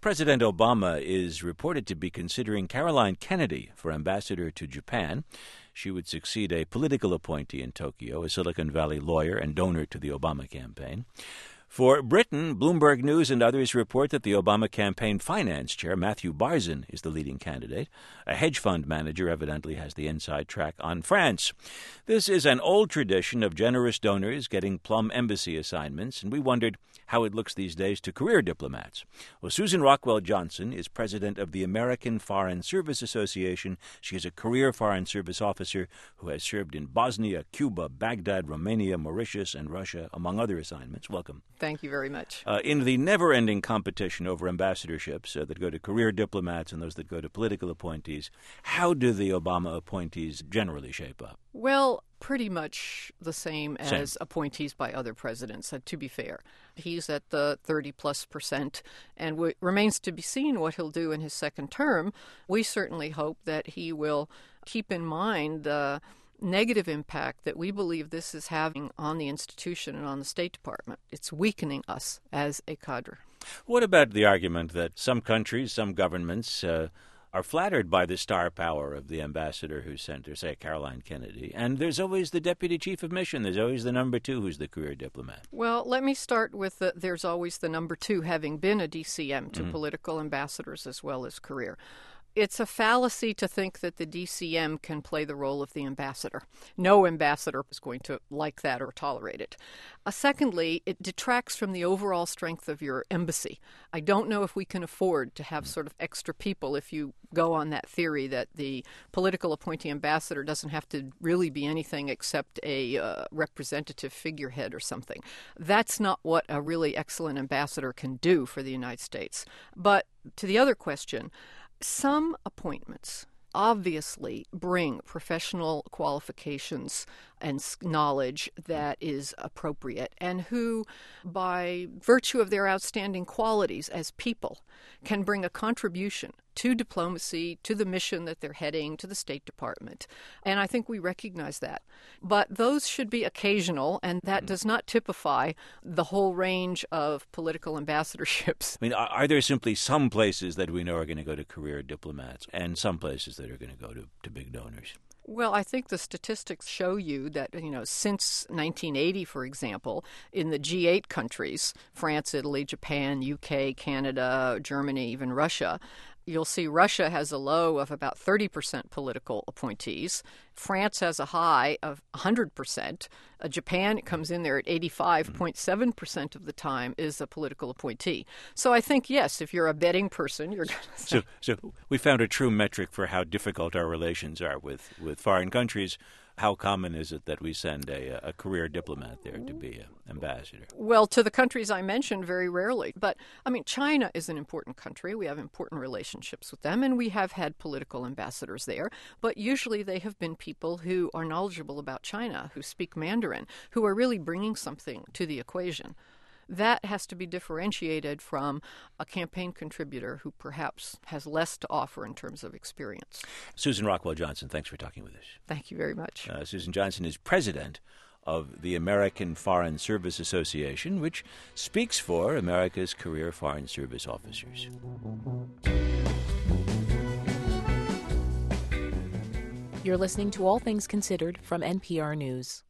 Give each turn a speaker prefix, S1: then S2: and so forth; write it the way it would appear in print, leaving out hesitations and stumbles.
S1: President Obama is reported to be considering Caroline Kennedy for ambassador to Japan. She would succeed a political appointee in Tokyo, a Silicon Valley lawyer and donor to the Obama campaign. For Britain, Bloomberg News and others report that the Obama campaign finance chair, Matthew Barzin, is the leading candidate. A hedge fund manager evidently has the inside track on France. This is an old tradition of generous donors getting plum embassy assignments, and we wondered how it looks these days to career diplomats. Well, Susan Rockwell Johnson is president of the American Foreign Service Association. She is a career Foreign Service officer who has served in Bosnia, Cuba, Baghdad, Romania, Mauritius, and Russia, among other assignments. Welcome.
S2: Thank you very much.
S1: In the never-ending competition over ambassadorships that go to career diplomats and those that go to political appointees, how do the Obama appointees generally shape up?
S2: Well, pretty much the same as appointees by other presidents, to be fair. He's at the 30+%, and it remains to be seen what he'll do in his second term. We certainly hope that he will keep in mind the negative impact that we believe this is having on the institution and on the State Department. It's weakening us as a cadre.
S1: What about the argument that some countries, some governments are flattered by the star power of the ambassador who's sent there, say Caroline Kennedy, and there's always the deputy chief of mission, there's always the number two who's the career diplomat?
S2: Well, let me start with there's always the number two, having been a DCM to political ambassadors as well as career. It's a fallacy to think that the DCM can play the role of the ambassador. No ambassador is going to like that or tolerate it. Secondly, it detracts from the overall strength of your embassy. I don't know if we can afford to have sort of extra people if you go on that theory that the political appointee ambassador doesn't have to really be anything except a representative figurehead or something. That's not what a really excellent ambassador can do for the United States. But to the other question, some appointments obviously bring professional qualifications and knowledge that is appropriate, and who, by virtue of their outstanding qualities as people, can bring a contribution to diplomacy, to the mission that they're heading, to the State Department. And I think we recognize that. But those should be occasional, and that does not typify the whole range of political ambassadorships.
S1: I mean, are there simply some places that we know are going to go to career diplomats and some places that are going to go to big donors?
S2: Well, I think the statistics show you that, since 1980, for example, in the G8 countries, France, Italy, Japan, UK, Canada, Germany, even Russia, you'll see Russia has a low of about 30% political appointees. France has a high of 100%. Japan comes in there at 85.7% of the time is a political appointee. So I think, yes, if you're a betting person, you're going to say...
S1: So we found a true metric for how difficult our relations are with foreign countries. How common is it that we send a career diplomat there to be an ambassador?
S2: Well, to the countries I mentioned, very rarely. But, China is an important country. We have important relationships with them, and we have had political ambassadors there. But usually they have been people who are knowledgeable about China, who speak Mandarin, who are really bringing something to the equation. That has to be differentiated from a campaign contributor who perhaps has less to offer in terms of experience.
S1: Susan Rockwell Johnson, thanks for talking with us.
S2: Thank you very much.
S1: Susan Johnson is president of the American Foreign Service Association, which speaks for America's career Foreign Service officers.
S3: You're listening to All Things Considered from NPR News.